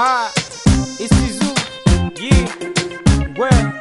Aha, it's Tizu, yeah, where?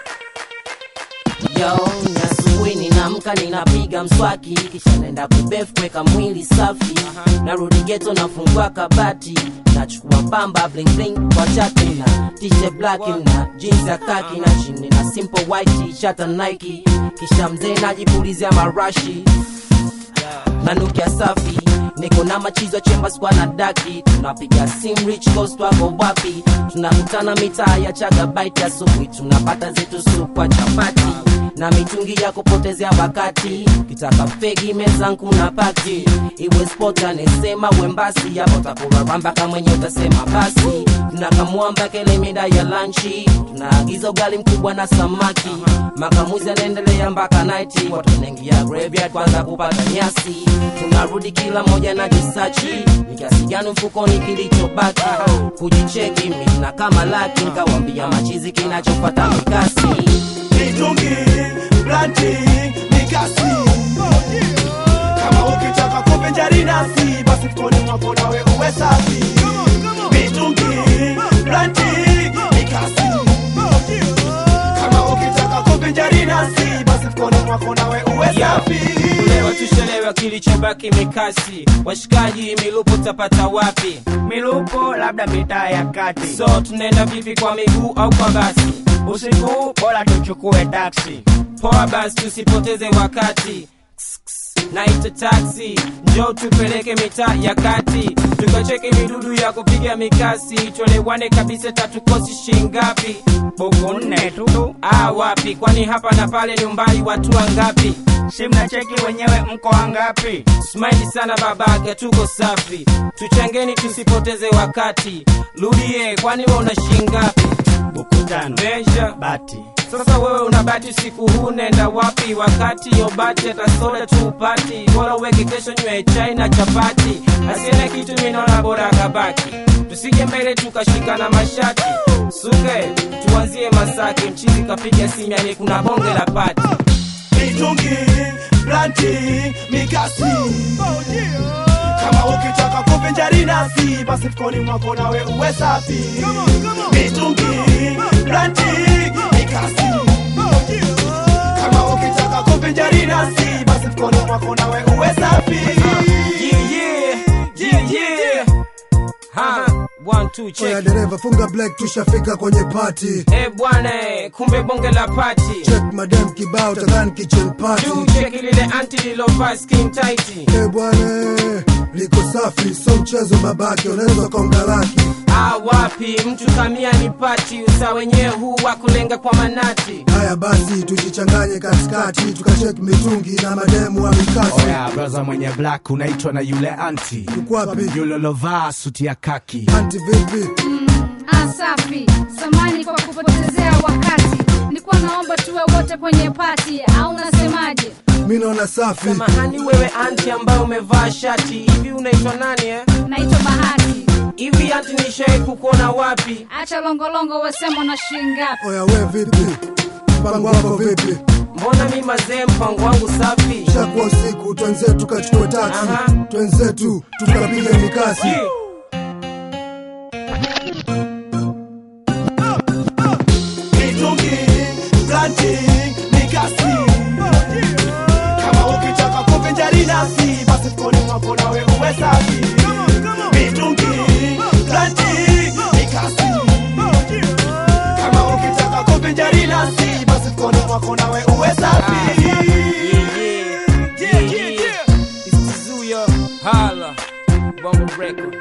Yo, asubuhi ninaamka ninapiga mswaki, kisha naenda kubef kweka mwili safi. Narudi ghetto nafungua kabati, nachukua pamba bling bling kwa chati na t-shirt black na jeans ya khaki na chini na simple white t-shirt na Nike. Kisha mzee najipulizia marashi, nanukia safi. Niko na machizo chemba squad na daki, tunapiga sim rich coast wako wapi. Tunakutana mitaa ya Chagabaiti asubuhi, tunapata zetu supa chapati na mitungi ya kupotezea wakati. Kitaka fegi mezangu na pati, iwe sport anesema wembasi, hapo takuraramba kama mwenye utasema basi. Tunakamwamba kele mida ya lunchi, tunaagiza ugali mkubwa na samaki. Makamuzi anaendelea mpaka night, watu wanaingia graveyard kwanza kupata nyasi. Tunarudi kila moja na jisachi, ni kiasi gani mfukoni kilichobaki. Kujicheki mimi na kama laki, nikawambia machizi kinachopata mikasi. Mitungi, planti, mikasi. Kama ukitaka kupenjari nasi, basi mkoni mwako nawe uwe safi. Mitungi, planti, mikasi. Kama ukitaka kupenjari nasi, basi mkoni mwako nawe uwe safi. Kulewa tushelewa kilichobaki mikasi. Washikaji milupo tapata wapi? Milupo labda mitaa ya kati. So tunaenda vipi, kwa miguu au kwa basi? Usiku bora tuchukue taxi. Poa basi tusipoteze wakati. Naita taxi, njoo tupeleke mitaa ya kati. Tukacheke midudu ya kupiga mikasi. Tuelewane kabisa, tatukosi shingapi? Buku 4 tu. Wapi? Kwani hapa na pale ni umbali watu wangapi? Si mnacheki wenyewe mko wangapi? Smile sana babake, tuko safi. Tuchangeni tusipoteze wakati. Rudie, kwani wewe una shingapi? Buku 5. Measure Bati. Sasa wewe unabati siku huu, nenda wapi? Wakati yobati atasoda tu upati. Bora uweke kesho nywe chai na chapati. Asiene kitu minona bora kabaki. Tusije mbele tukashika na mashati. Suke, tuanzie Masaki. Mchizi kapiga simu yani kuna bonge la pati. Mitungi, planti, mikasi. Kama ukitaka kupenjari nasi, basi mkoni mwako nawe uwe safi. Mitungi, planti, mikasi. Kama ukitaka kupenjari nasi, basi mkoni mwako nawe uwe safi. Yeah. Ha, 1 2 check. Oya dereva funga black, tushafika kwenye party. Bwana, kumbe bonge la party. Check madam kibao takan kitchen party. Check lile anti lilovaa skin tight. Bwana liko safi, so mchezo babake, unaweza konga laki. Wapi? Mtu kamia ni party, usa wenyewe huu wakulenga kwa manati. Haya basi tujichanganye katikati, tukacheck mitungi na mademu wa mikasi. Oya brother mwenye black, unaitwa na yule anti. Uko wapi? Yule lovaa suti ya kaki. Anti vipi? Safi. Samani kwa kupotezea wakati. Nilikuwa naomba tuwe wote kwenye party, au unasemaje? Mimi naona safi. Samahani wewe anti ambaye umevaa shati. Hivi unaitwa nani Naitwa Bahati. Hivi anti nishai kukuona wapi? Acha longolongo, wasema na shingapi? Oya we vipi? Mpango wako vipi? Mbona mimi mazee mpango wangu safi? Shakuwa usiku, twenzetu tukachukue taxi. Twenzetu tukapiga mikasi. Mitungi, planti, mikasi. Kama ukitaka kupenjari nasi, basi mkoni mwako nawe uwe safi. Mitungi, planti, mikasi. Kama ukitaka kupenjari nasi, basi mkoni mwako nawe uwe safi. Yeah. It's Tizuya, Hala, Bongo Record.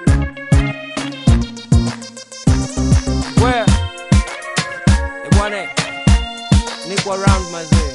Where? Bwana, niko around mazee.